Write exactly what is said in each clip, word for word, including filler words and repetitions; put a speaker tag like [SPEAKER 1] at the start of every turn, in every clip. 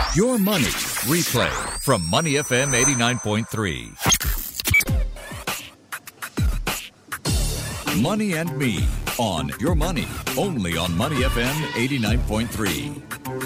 [SPEAKER 1] Your Money Replay from Money F M eighty-nine point three. Money and Me on Your Money, only on Money F M eighty-nine point three.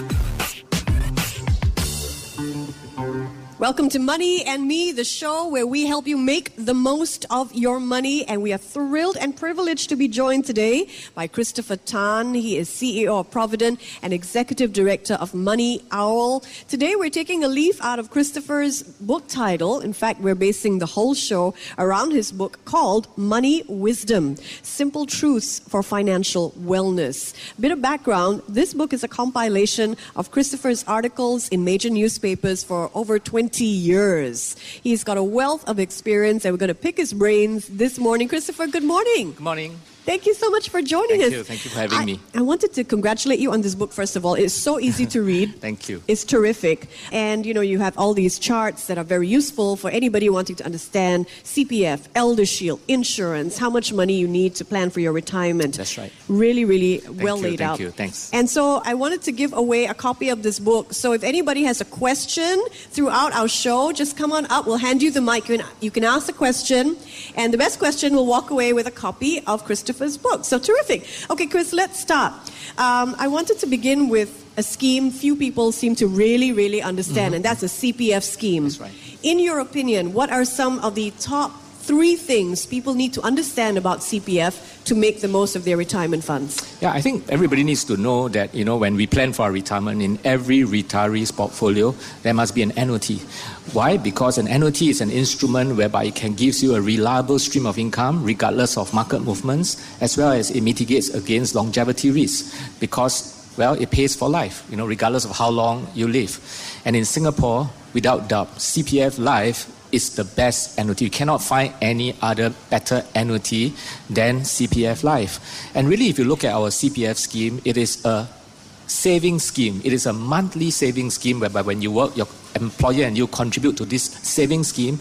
[SPEAKER 2] Welcome to Money and Me, the show where we help you make the most of your money. And we are thrilled and privileged to be joined today by Christopher Tan. He is C E O of Provident and Executive Director of Money Owl. Today we're taking a leaf out of Christopher's book title. In fact, we're basing the whole show around his book called Money Wisdom, Simple Truths for Financial Wellness. Bit of background, this book is a compilation of Christopher's articles in major newspapers for over twenty years. He's got a wealth of experience, and we're going to pick his brains this morning. Christopher, good morning.
[SPEAKER 3] Good morning.
[SPEAKER 2] Thank you so much for joining
[SPEAKER 3] Thank
[SPEAKER 2] us.
[SPEAKER 3] Thank you. Thank you for having
[SPEAKER 2] I,
[SPEAKER 3] me.
[SPEAKER 2] I wanted to congratulate you on this book, first of all. It's so easy to read.
[SPEAKER 3] Thank you.
[SPEAKER 2] It's terrific. And, you know, you have all these charts that are very useful for anybody wanting to understand C P F, ElderShield, insurance, how much money you need to plan for your retirement.
[SPEAKER 3] That's right.
[SPEAKER 2] Really, really
[SPEAKER 3] Thank
[SPEAKER 2] well
[SPEAKER 3] you,
[SPEAKER 2] laid
[SPEAKER 3] thank
[SPEAKER 2] out.
[SPEAKER 3] you. Thanks.
[SPEAKER 2] And so I wanted to give away a copy of this book. So if anybody has a question throughout our show, just come on up. We'll hand you the mic. You can, you can ask the question. And the best question will walk away with a copy of Christopher's book. So terrific. Okay, Chris, let's start. Um, I wanted to begin with a scheme few people seem to really, really understand, mm-hmm. and that's a C P F scheme.
[SPEAKER 3] That's right.
[SPEAKER 2] In your opinion, what are some of the top three things people need to understand about C P F to make the most of their retirement funds?
[SPEAKER 3] Yeah, I think everybody needs to know that, you know, when we plan for our retirement, in every retiree's portfolio, there must be an annuity. Why? Because an annuity is an instrument whereby it can give you a reliable stream of income regardless of market movements, as well as it mitigates against longevity risk because, well, it pays for life, you know, regardless of how long you live. And in Singapore, without doubt, C P F Life is the best annuity. You cannot find any other better annuity than C P F Life. And really, if you look at our C P F scheme, it is a saving scheme. It is a monthly saving scheme whereby when you work, your employer and you contribute to this saving scheme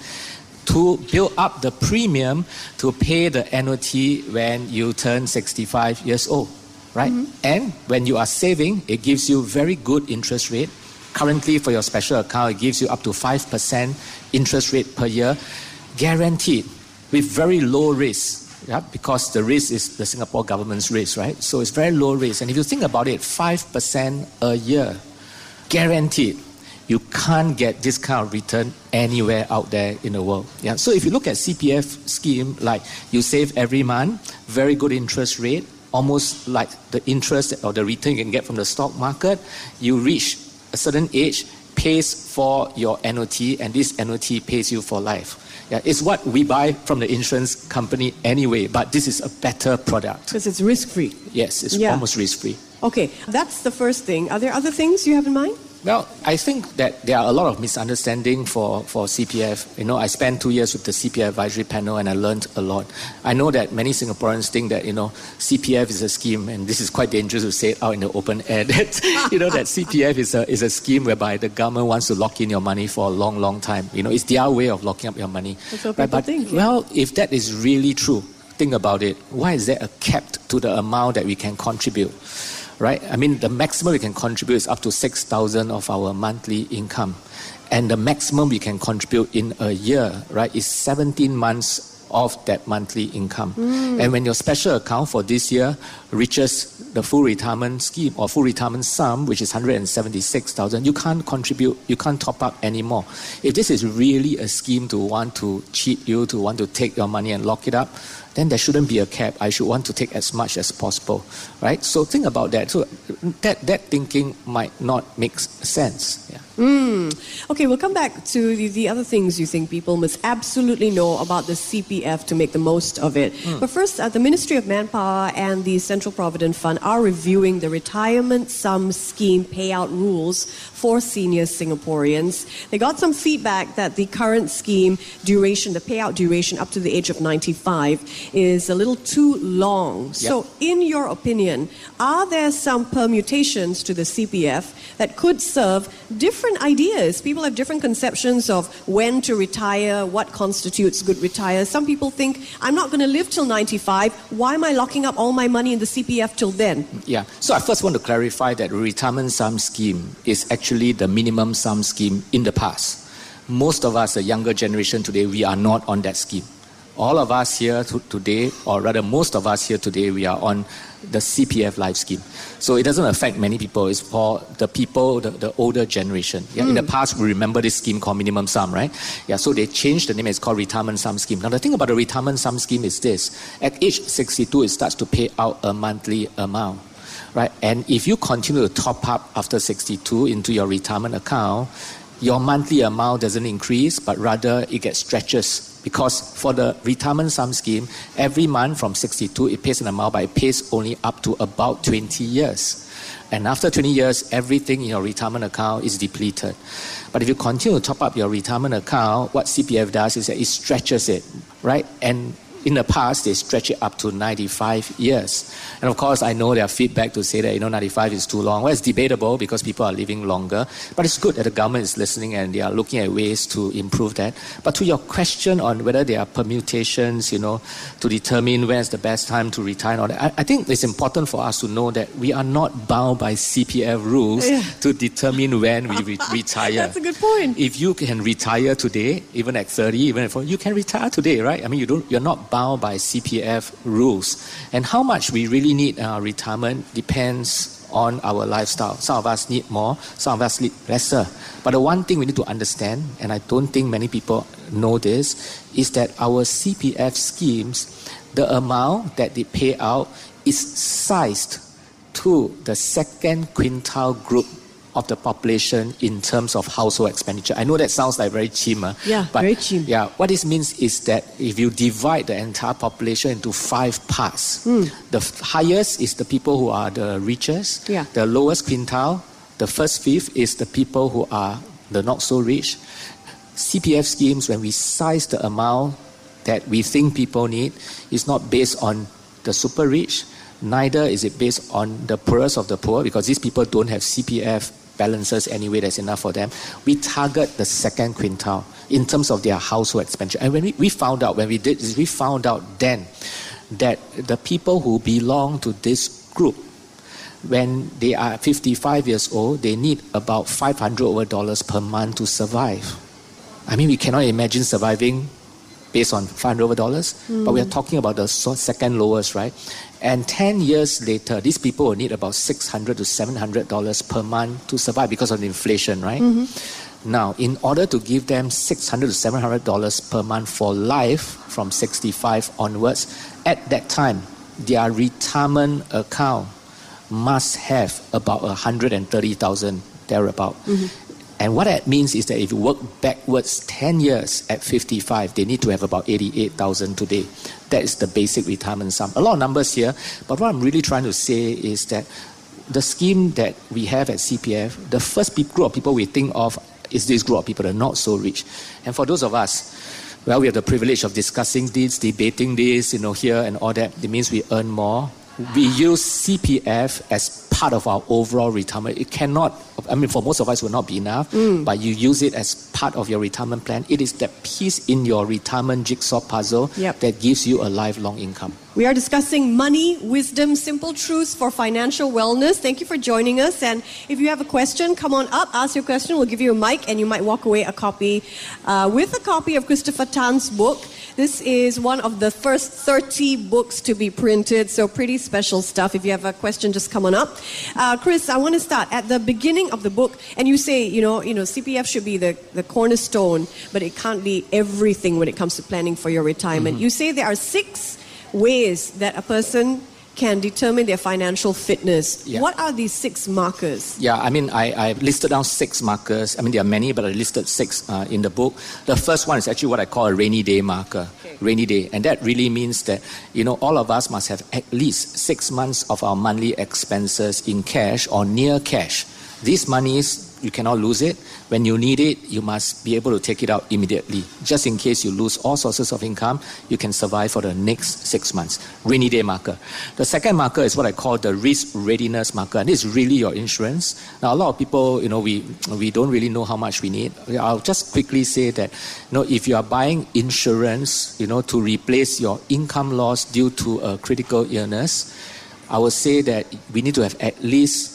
[SPEAKER 3] to build up the premium to pay the annuity when you turn sixty-five years old, right? Mm-hmm. And when you are saving, it gives you very good interest rate. Currently, for your special account, it gives you up to five percent interest rate per year, guaranteed, with very low risk, yeah? Because the risk is the Singapore government's risk, right? So it's very low risk. And if you think about it, five percent a year, guaranteed. You can't get this kind of return anywhere out there in the world. Yeah. So if you look at C P F scheme, like you save every month, very good interest rate, almost like the interest or the return you can get from the stock market, you reach a certain age, pays for your annuity, and this annuity pays you for life. Yeah, it's what we buy from the insurance company anyway, but this is a better product.
[SPEAKER 2] Because it's risk-free.
[SPEAKER 3] Yes, it's
[SPEAKER 2] yeah.
[SPEAKER 3] almost risk-free.
[SPEAKER 2] Okay, that's the first thing. Are there other things you have in mind?
[SPEAKER 3] Well, I think that there are a lot of misunderstanding for, for C P F. You know, I spent two years with the C P F advisory panel and I learned a lot. I know that many Singaporeans think that, you know, C P F is a scheme, and this is quite dangerous to say it out in the open air, that, you know, that C P F is a, is a scheme whereby the government wants to lock in your money for a long, long time. You know, it's their way of locking up your money.
[SPEAKER 2] That's what people
[SPEAKER 3] but,
[SPEAKER 2] think. Yeah.
[SPEAKER 3] Well, if that is really true, think about it. Why is there a cap to the amount that we can contribute? Right? I mean, the maximum we can contribute is up to six thousand of our monthly income. And the maximum we can contribute in a year, right, is seventeen months of that monthly income. Mm. And when your special account for this year reaches the full retirement scheme or full retirement sum, which is one hundred seventy-six thousand, you can't contribute, you can't top up anymore. If this is really a scheme to want to cheat you, to want to take your money and lock it up, then there shouldn't be a cap. I should want to take as much as possible, right? So think about that. So that that thinking might not make sense. Yeah.
[SPEAKER 2] Mm. Okay, we'll come back to the, the other things you think people must absolutely know about the C P F to make the most of it. Mm. But first, uh, the Ministry of Manpower and the Central Provident Fund are reviewing the retirement sum scheme payout rules for senior Singaporeans. They got some feedback that the current scheme duration, the payout duration up to the age of ninety-five, is a little too long. Yep. So in your opinion, are there some permutations to the C P F that could serve different different ideas. People have different conceptions of when to retire, what constitutes good retire. Some people think, I'm not going to live till ninety-five. Why am I locking up all my money in the C P F till then?
[SPEAKER 3] Yeah. So I first want to clarify that retirement sum scheme is actually the minimum sum scheme in the past. Most of us, the younger generation today, we are not on that scheme. All of us here to today, or rather most of us here today, we are on the C P F life scheme. So it doesn't affect many people. It's for the people, the, the older generation. Yeah, mm. In the past, we remember this scheme called minimum sum, right? Yeah, so they changed the name. It's called retirement sum scheme. Now, the thing about the retirement sum scheme is this. At age sixty-two, it starts to pay out a monthly amount, right? And if you continue to top up after sixty-two into your retirement account, your monthly amount doesn't increase, but rather it gets stretches. Because for the retirement sum scheme, every month from sixty-two, it pays an amount, but it pays only up to about twenty years. And after twenty years, everything in your retirement account is depleted. But if you continue to top up your retirement account, what C P F does is that it stretches it, right? And in the past, they stretch it up to ninety-five years. And of course, I know there are feedback to say that, you know, ninety-five is too long. Well, it's debatable because people are living longer. But it's good that the government is listening and they are looking at ways to improve that. But to your question on whether there are permutations, you know, to determine when is the best time to retire and all that, I, I think it's important for us to know that we are not bound by C P F rules yeah. to determine when we re- retire.
[SPEAKER 2] That's a good point.
[SPEAKER 3] If you can retire today, even at thirty, even at forty, you can retire today, right? I mean, you don't, you're not bound by C P F rules. And how much we really need uh, retirement depends on our lifestyle. Some of us need more, some of us need lesser. But the one thing we need to understand, and I don't think many people know this, is that our C P F schemes, the amount that they pay out is sized to the second quintile group of the population in terms of household expenditure. I know that sounds like very cheap. Uh,
[SPEAKER 2] yeah,
[SPEAKER 3] but
[SPEAKER 2] very cheap.
[SPEAKER 3] Yeah, what this means is that if you divide the entire population into five parts, mm. the f- highest is the people who are the richest,
[SPEAKER 2] yeah.
[SPEAKER 3] the lowest quintile, the first fifth is the people who are the not so rich. C P F schemes, when we size the amount that we think people need, is not based on the super rich, neither is it based on the poorest of the poor, because these people don't have C P F balances anyway that's enough for them. We target the second quintile in terms of their household expenditure. And when we, we found out, when we did this, we found out then that the people who belong to this group, when they are fifty-five years old, they need about five hundred over dollars per month to survive. I mean, we cannot imagine surviving based on five hundred over dollars, mm. but we are talking about the second lowest, right? And ten years later, these people will need about six hundred to seven hundred dollars per month to survive because of the inflation, right? Mm-hmm. Now, in order to give them six hundred to seven hundred dollars per month for life from sixty-five onwards, at that time, their retirement account must have about one hundred thirty thousand dollars thereabout. Mm-hmm. And what that means is that if you work backwards ten years at fifty-five, they need to have about eighty-eight thousand today. That is the basic retirement sum. A lot of numbers here, but what I'm really trying to say is that the scheme that we have at C P F, the first group of people we think of is this group of people that are not so rich. And for those of us, well, we have the privilege of discussing this, debating this, you know, here and all that. It means we earn more. We use C P F as part of our overall retirement. It cannot, I mean, for most of us, it will not be enough, mm. but you use it as part of your retirement plan. It is that piece in your retirement jigsaw puzzle yep. that gives you a lifelong income.
[SPEAKER 2] We are discussing money, wisdom, simple truths for financial wellness. Thank you for joining us. And if you have a question, come on up, ask your question. We'll give you a mic and you might walk away a copy uh, with a copy of Christopher Tan's book. This is one of the first thirty books to be printed, so pretty special stuff. If you have a question, just come on up. Uh, Chris, I want to start at the beginning of the book, and you say, you know, you know, C P F should be the, the cornerstone, but it can't be everything when it comes to planning for your retirement. Mm-hmm. You say there are six ways that a person can determine their financial fitness. Yeah. What are these six markers?
[SPEAKER 3] Yeah, I mean, I, I listed down six markers. I mean, there are many, but I listed six uh, in the book. The first one is actually what I call a rainy day marker. Okay. Rainy day. And that really means that, you know, all of us must have at least six months of our monthly expenses in cash or near cash. These monies you cannot lose it. When you need it, you must be able to take it out immediately. Just in case you lose all sources of income, you can survive for the next six months. Rainy day marker. The second marker is what I call the risk readiness marker, and this is really your insurance. Now, a lot of people, you know, we we don't really know how much we need. I'll just quickly say that, you know, if you are buying insurance, you know, to replace your income loss due to a critical illness, I would say that we need to have at least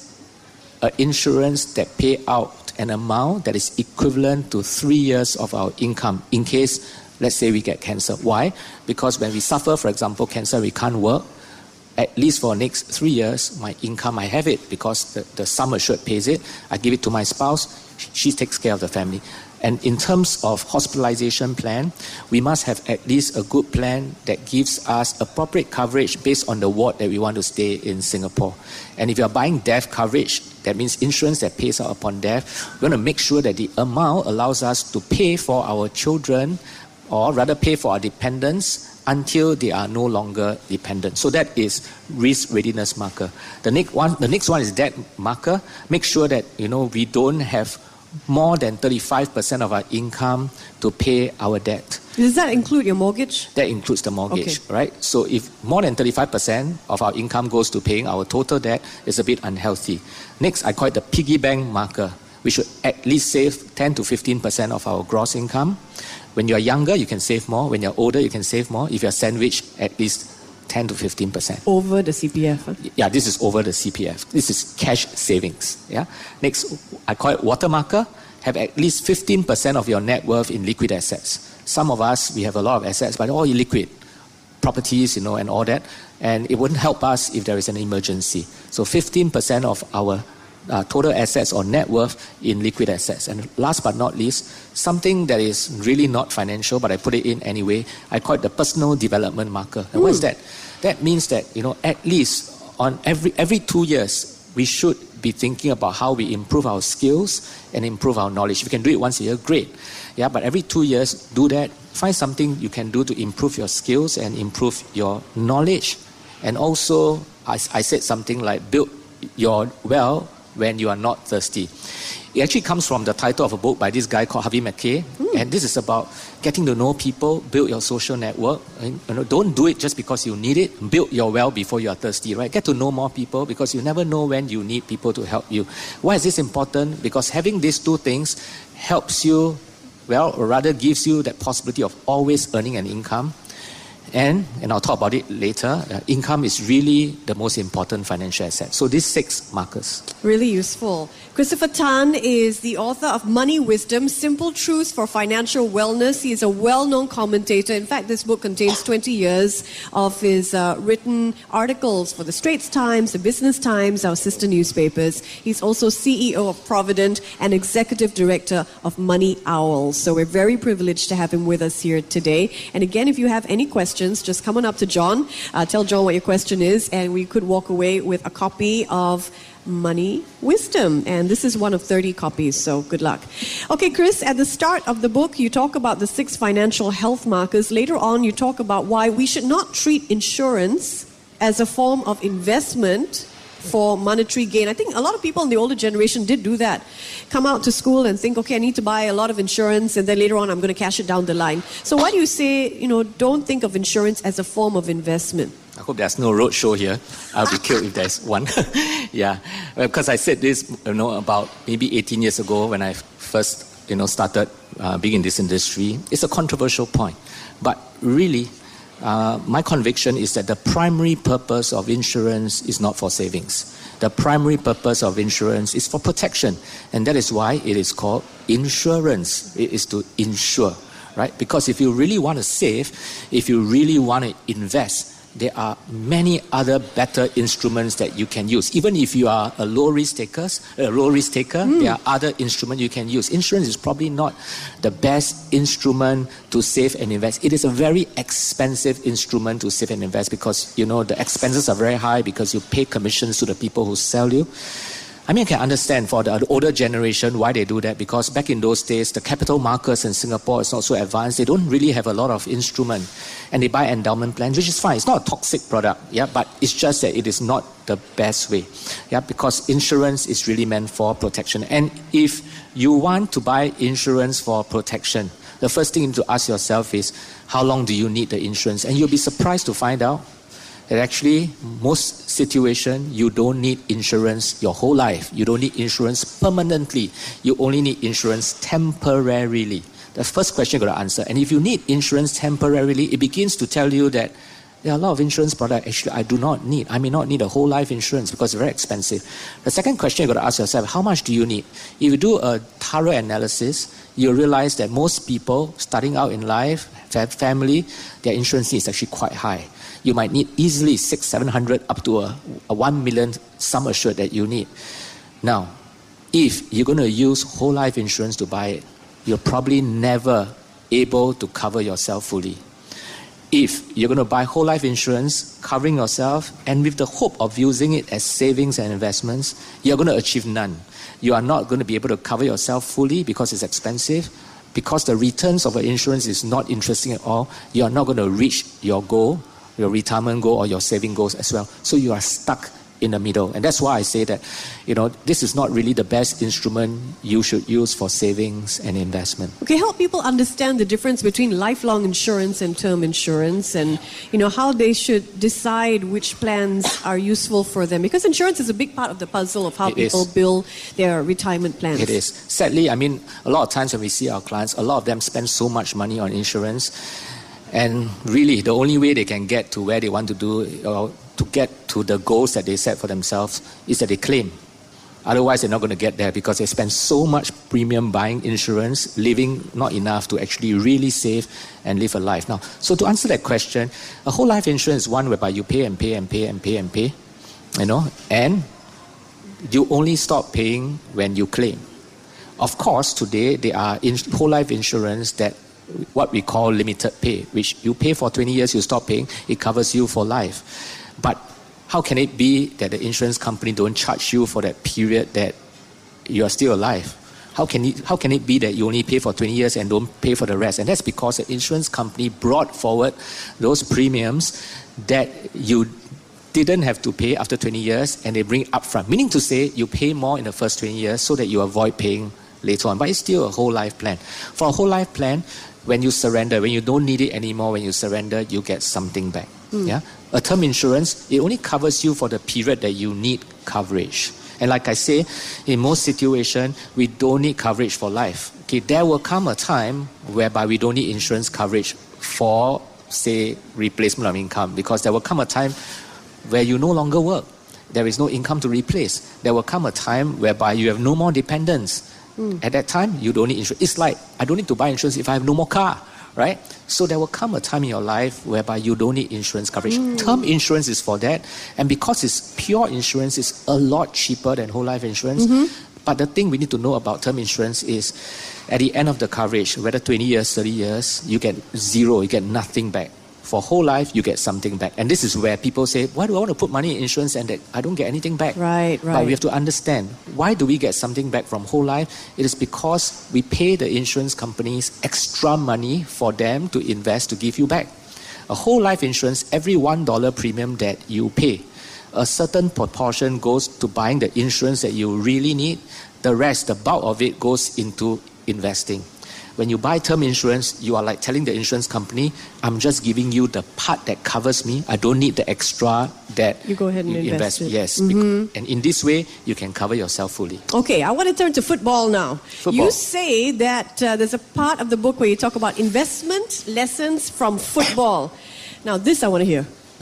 [SPEAKER 3] an insurance that pay out an amount that is equivalent to three years of our income in case, let's say, we get cancer. Why? Because when we suffer, for example, cancer, we can't work. At least for the next three years, my income, I have it because the, the sum assured pays it. I give it to my spouse. She takes care of the family. And in terms of hospitalization plan, we must have at least a good plan that gives us appropriate coverage based on the ward that we want to stay in Singapore. And if you are buying death coverage, that means insurance that pays out upon death, we want to make sure that the amount allows us to pay for our children, or rather pay for our dependents until they are no longer dependent. So that is risk readiness marker. The next one, the next one is debt marker. Make sure that, you know, we don't have more than thirty-five percent of our income to pay our debt.
[SPEAKER 2] Does that include your mortgage?
[SPEAKER 3] That includes the mortgage,
[SPEAKER 2] okay.
[SPEAKER 3] right? So if more than thirty-five percent of our income goes to paying our total debt, it's a bit unhealthy. Next, I call it the piggy bank marker. We should at least save ten to fifteen percent of our gross income. When you're younger, you can save more. When you're older, you can save more. If you're sandwiched, at least ten to fifteen percent.
[SPEAKER 2] Over the C P F? Huh?
[SPEAKER 3] Yeah, this is over the C P F. This is cash savings. Yeah. Next, I call it water marker. Have at least fifteen percent of your net worth in liquid assets. Some of us, we have a lot of assets, but all illiquid. Properties, you know, and all that. And it wouldn't help us if there is an emergency. So fifteen percent of our Uh, total assets or net worth in liquid assets. And last but not least, something that is really not financial, but I put it in anyway, I call it the personal development marker. And mm. what is that? That means that, you know, at least on every every two years, we should be thinking about how we improve our skills and improve our knowledge. If you can do it once a year, great. Yeah, but every two years, do that. Find something you can do to improve your skills and improve your knowledge. And also, I, I said something like build your well when you are not thirsty. It actually comes from the title of a book by this guy called Harvey Mackay. Mm. And this is about getting to know people, build your social network. And, you know, don't do it just because you need it. Build your well before you are thirsty, right? Get to know more people because you never know when you need people to help you. Why is this important? Because having these two things helps you, well, or rather gives you that possibility of always earning an income. And, and I'll talk about it later, uh, income is really the most important financial asset. So these six markers.
[SPEAKER 2] Really useful. Christopher Tan is the author of Money Wisdom, Simple Truths for Financial Wellness. He is a well-known commentator. In fact, this book contains twenty years of his uh, written articles for the Straits Times, the Business Times, our sister newspapers. He's also C E O of Provident and Executive Director of Money Owls. So we're very privileged to have him with us here today. And again, if you have any questions, just come on up to John. Uh, tell John what your question is, and we could walk away with a copy of Money Wisdom. And this is one of thirty copies, so good luck. Okay, Chris, at the start of the book, you talk about the six financial health markers. Later on, you talk about why we should not treat insurance as a form of investment for monetary gain. I think a lot of people in the older generation did do that. Come out to school and think, okay, I need to buy a lot of insurance, and then later on I'm going to cash it down the line. So why do you say, you know, don't think of insurance as a form of investment?
[SPEAKER 3] I hope there's no road show here. I'll be killed if there's one. Yeah, because I said this, you know, about maybe eighteen years ago when I first, you know, started uh, being in this industry. It's a controversial point, but really, uh, my conviction is that the primary purpose of insurance is not for savings. The primary purpose of insurance is for protection, and that is why it is called insurance. It is to insure, right? Because if you really want to save, if you really want to invest, there are many other better instruments that you can use. Even if you are a low risk taker, a low risk taker, mm. there are other instruments you can use. Insurance is probably not the best instrument to save and invest. It is a very expensive instrument to save and invest because, you know, the expenses are very high because you pay commissions to the people who sell you. I mean, I can understand for the older generation why they do that, because back in those days, the capital markets in Singapore is not so advanced. They don't really have a lot of instrument, and they buy endowment plans, which is fine. It's not a toxic product, yeah, but it's just that it is not the best way, yeah, because insurance is really meant for protection. And if you want to buy insurance for protection, the first thing you need to ask yourself is, how long do you need the insurance? And you'll be surprised to find out that actually, most situations, you don't need insurance your whole life. You don't need insurance permanently. You only need insurance temporarily. The first question you've got to answer. And if you need insurance temporarily, it begins to tell you that there are a lot of insurance products actually I do not need. I may not need a whole life insurance because it's very expensive. The second question you've got to ask yourself, how much do you need? If you do a thorough analysis, you'll realize that most people starting out in life, family, their insurance needs is actually quite high. You might need easily six, seven hundred, up to a, a one million sum assured that you need. Now, if you're going to use whole life insurance to buy it, you're probably never able to cover yourself fully. If you're going to buy whole life insurance, covering yourself, and with the hope of using it as savings and investments, you're going to achieve none. You are not going to be able to cover yourself fully because it's expensive. Because the returns of an insurance is not interesting at all, you are not going to reach your goal, your retirement goal or your saving goals as well. So you are stuck in the middle. And that's why I say that, you know, this is not really the best instrument you should use for savings and investment.
[SPEAKER 2] Okay, help people understand the difference between lifelong insurance and term insurance, and, you know, how they should decide which plans are useful for them. Because insurance is a big part of the puzzle of how
[SPEAKER 3] it
[SPEAKER 2] people
[SPEAKER 3] is.
[SPEAKER 2] build their retirement plans.
[SPEAKER 3] It is. Sadly, I mean, a lot of times when we see our clients, a lot of them spend so much money on insurance. And really, the only way they can get to where they want to do, or to get to the goals that they set for themselves, is that they claim. Otherwise, they're not going to get there because they spend so much premium buying insurance, living not enough to actually really save and live a life. Now, so to answer that question, a whole life insurance is one whereby you pay and pay and pay and pay and pay, you know, and you only stop paying when you claim. Of course, today, there are in- whole life insurance that what we call limited pay, which you pay for twenty years, you stop paying, it covers you for life. But how can it be that the insurance company don't charge you for that period that you are still alive? How can it, how can it be that you only pay for twenty years and don't pay for the rest? And that's because the insurance company brought forward those premiums that you didn't have to pay after twenty years, and they bring it up front. Meaning to say, you pay more in the first twenty years so that you avoid paying later on. But it's still a whole life plan. For a whole life plan, when you surrender, when you don't need it anymore, when you surrender, you get something back. Mm. Yeah, a term insurance, it only covers you for the period that you need coverage. And like I say, in most situations, we don't need coverage for life. Okay, there will come a time whereby we don't need insurance coverage for, say, replacement of income, because there will come a time where you no longer work. There is no income to replace. There will come a time whereby you have no more dependents. Mm. At that time, you don't need insurance. It's like, I don't need to buy insurance if I have no more car, right? So there will come a time in your life whereby you don't need insurance coverage. Mm. Term insurance is for that. And because it's pure insurance, it's a lot cheaper than whole life insurance. Mm-hmm. But the thing we need to know about term insurance is, at the end of the coverage, whether twenty years, thirty years, you get zero, you get nothing back. For whole life, you get something back. And this is where people say, why do I want to put money in insurance and that I don't get anything back?
[SPEAKER 2] Right, right.
[SPEAKER 3] But we have to understand, why do we get something back from whole life? It is because we pay the insurance companies extra money for them to invest to give you back. A whole life insurance, every one dollar premium that you pay, a certain proportion goes to buying the insurance that you really need. The rest, the bulk of it, goes into investing. When you buy term insurance, you are like telling the insurance company, I'm just giving you the part that covers me. I don't need the extra that
[SPEAKER 2] you go ahead and
[SPEAKER 3] you
[SPEAKER 2] invest.
[SPEAKER 3] invest.
[SPEAKER 2] It.
[SPEAKER 3] Yes.
[SPEAKER 2] Mm-hmm.
[SPEAKER 3] And in this way, you can cover yourself fully.
[SPEAKER 2] Okay, I want to turn to football now.
[SPEAKER 3] Football.
[SPEAKER 2] You say that uh, there's a part of the book where you talk about investment lessons from football. Now, this I want to hear.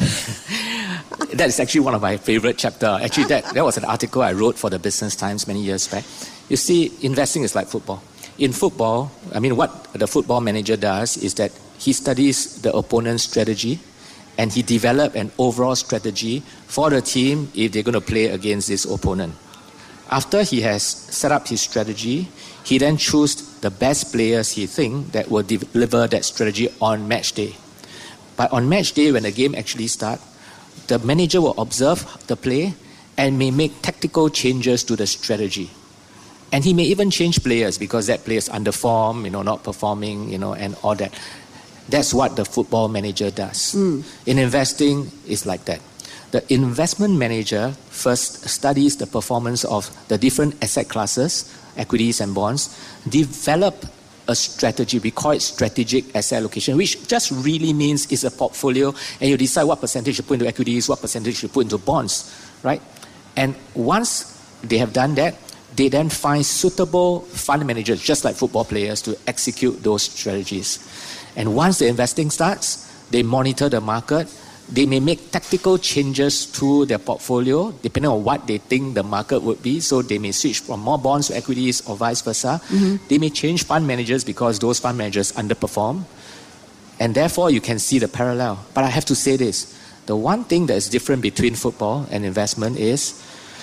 [SPEAKER 3] That is actually one of my favorite chapters. Actually, that, that was an article I wrote for the Business Times many years back. You see, investing is like football. In football, I mean, what the football manager does is that he studies the opponent's strategy and he develops an overall strategy for the team if they're going to play against this opponent. After he has set up his strategy, he then chooses the best players he thinks that will deliver that strategy on match day. But on match day, when the game actually starts, the manager will observe the play and may make tactical changes to the strategy. And he may even change players because that player is underformed, you know, not performing, you know, and all that. That's what the football manager does. Mm. In investing, it's like that. The investment manager first studies the performance of the different asset classes, equities and bonds, develop a strategy. We call it strategic asset allocation, which just really means it's a portfolio, and you decide what percentage you put into equities, what percentage you put into bonds, right? And once they have done that, they then find suitable fund managers, just like football players, to execute those strategies. And once the investing starts, they monitor the market. They may make tactical changes to their portfolio, depending on what they think the market would be. So they may switch from more bonds to equities or vice versa. Mm-hmm. They may change fund managers because those fund managers underperform. And therefore, you can see the parallel. But I have to say this. The one thing that is different between football and investment is,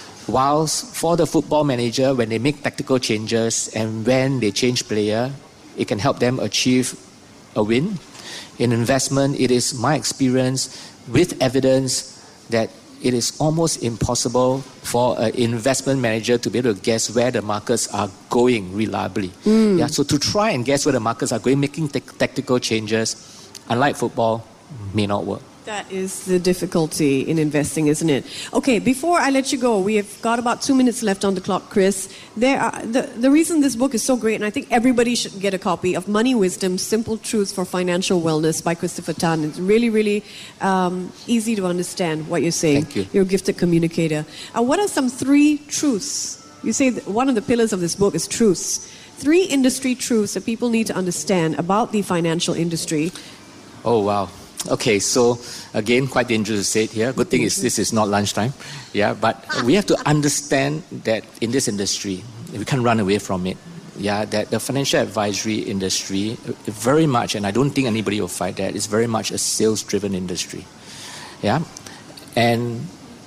[SPEAKER 3] whilst for the football manager, when they make tactical changes and when they change player, it can help them achieve a win. In investment, it is my experience with evidence that it is almost impossible for an investment manager to be able to guess where the markets are going reliably. Mm. Yeah, so to try and guess where the markets are going, making t- tactical changes, unlike football, may not work.
[SPEAKER 2] That is the difficulty in investing, isn't it? Okay, before I let you go, we have got about two minutes left on the clock, Chris. There are, the, the reason this book is so great, and I think everybody should get a copy of Money Wisdom, Simple Truths for Financial Wellness by Christopher Tan. It's really, really um, easy to understand what you're saying.
[SPEAKER 3] Thank you.
[SPEAKER 2] You're a gifted communicator. Uh, what are some three truths? You say that one of the pillars of this book is truths. Three industry truths that people need to understand about the financial industry.
[SPEAKER 3] Oh, wow. Okay, so again, quite dangerous to say it here. Good thing is this is not lunchtime. Yeah, but we have to understand that in this industry, we can't run away from it. Yeah, that the financial advisory industry, very much, and I don't think anybody will fight that, is very much a sales-driven industry. Yeah, and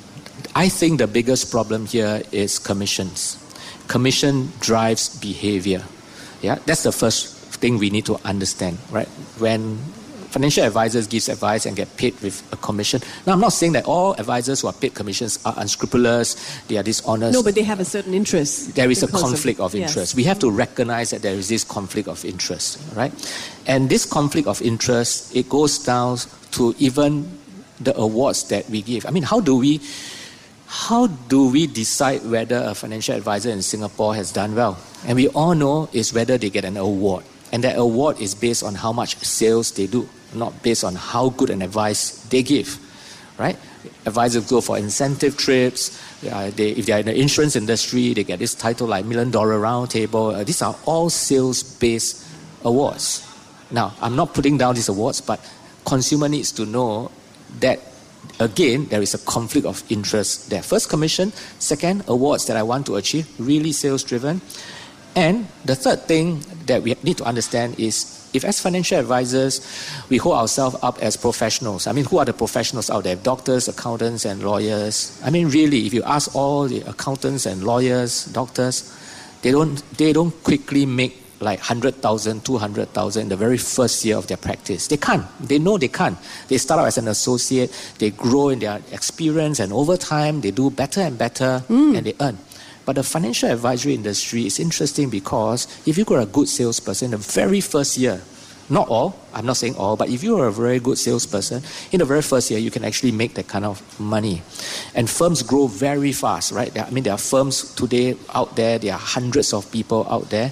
[SPEAKER 3] I think the biggest problem here is commissions. Commission drives behavior. Yeah, that's the first thing we need to understand, right? When financial advisors gives advice and get paid with a commission. Now, I'm not saying that all advisors who are paid commissions are unscrupulous, they are dishonest.
[SPEAKER 2] No, but they have a certain interest.
[SPEAKER 3] There is a conflict of, of interest. Yes. We have to recognize that there is this conflict of interest, right? And this conflict of interest, it goes down to even the awards that we give. I mean, how do we, how do we decide whether a financial advisor in Singapore has done well? And we all know is whether they get an award. And that award is based on how much sales they do, not based on how good an advice they give, right? Advisors go for incentive trips. Uh, they, if they're in the insurance industry, they get this title like Million Dollar Round Table. Uh, these are all sales-based awards. Now, I'm not putting down these awards, but consumer needs to know that, again, there is a conflict of interest there. First, commission. Second, awards that I want to achieve, really sales-driven. And the third thing that we need to understand is, if as financial advisors, we hold ourselves up as professionals. I mean, who are the professionals out there? Doctors, accountants, and lawyers. I mean, really, if you ask all the accountants and lawyers, doctors, they don't they don't quickly make like one hundred thousand, two hundred thousand in the very first year of their practice. They can't. They know they can't. They start out as an associate, they grow in their experience, and over time, they do better and better, mm. and they earn. But the financial advisory industry is interesting because if you've got a good salesperson in the very first year, not all, I'm not saying all, but if you are a very good salesperson, in the very first year, you can actually make that kind of money. And firms grow very fast, right? I mean, there are firms today out there, there are hundreds of people out there.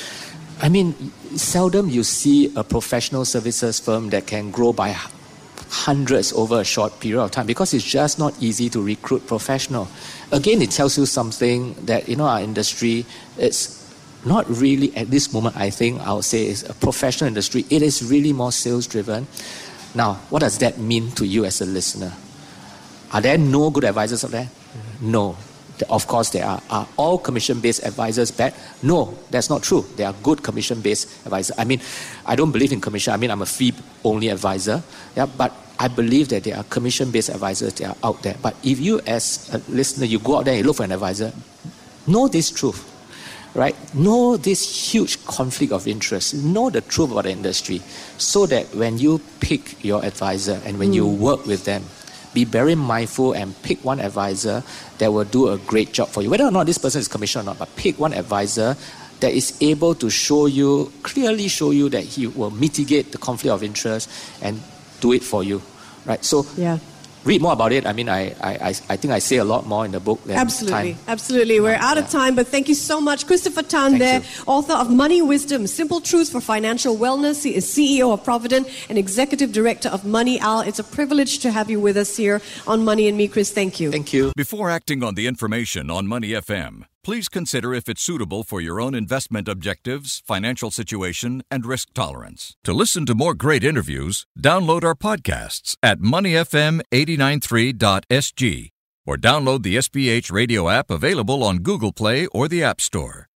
[SPEAKER 3] I mean, seldom you see a professional services firm that can grow by hundreds over a short period of time because it's just not easy to recruit professional. Again, it tells you something that, you know, our industry, it's not really at this moment, I think, I would say, is a professional industry. It is really more sales driven. Now, what does that mean to you as a listener? Are there no good advisors out there? No. Of course there are. Are all commission-based advisors bad? No, that's not true. There are good commission-based advisors. I mean, I don't believe in commission. I mean, I'm a fee-only advisor. Yeah, but I believe that there are commission-based advisors that are out there. But if you as a listener, you go out there and you look for an advisor, know this truth, right? Know this huge conflict of interest. Know the truth about the industry so that when you pick your advisor and when mm. you work with them, be very mindful and pick one advisor that will do a great job for you. Whether or not this person is commissioned or not, but pick one advisor that is able to show you, clearly show you that he will mitigate the conflict of interest and do it for you, right? So
[SPEAKER 2] yeah.
[SPEAKER 3] read more about it. I mean, I, I, I think I say a lot more in the book than
[SPEAKER 2] Absolutely,
[SPEAKER 3] time.
[SPEAKER 2] absolutely. We're
[SPEAKER 3] Yeah,
[SPEAKER 2] out of
[SPEAKER 3] yeah.
[SPEAKER 2] time, but thank you so much. Christopher Tan
[SPEAKER 3] Thank
[SPEAKER 2] there,
[SPEAKER 3] you.
[SPEAKER 2] author of Money Wisdom, Simple Truths for Financial Wellness. He is C E O of Provident and Executive Director of Money Owl. It's a privilege to have you with us here on Money and Me, Chris. Thank you.
[SPEAKER 3] Thank you.
[SPEAKER 1] Before acting on the information on Money F M, please consider if it's suitable for your own investment objectives, financial situation, and risk tolerance. To listen to more great interviews, download our podcasts at money f m eight nine three dot s g or download the S B H radio app available on Google Play or the App Store.